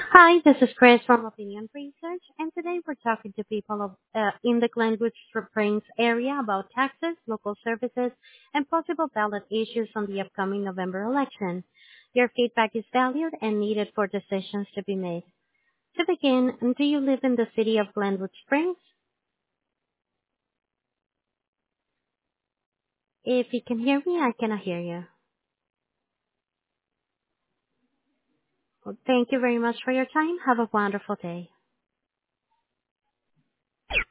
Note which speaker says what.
Speaker 1: Hi, this is Chris from Opinion Research, and today we're talking to people in the Glenwood Springs area about taxes, local services, and possible ballot issues on the upcoming November election. Your feedback is valued and needed for decisions to be made. To begin, do you live in the city of Glenwood Springs? If you can hear me, I cannot hear you. Well, thank you very much for your time. Have a wonderful day.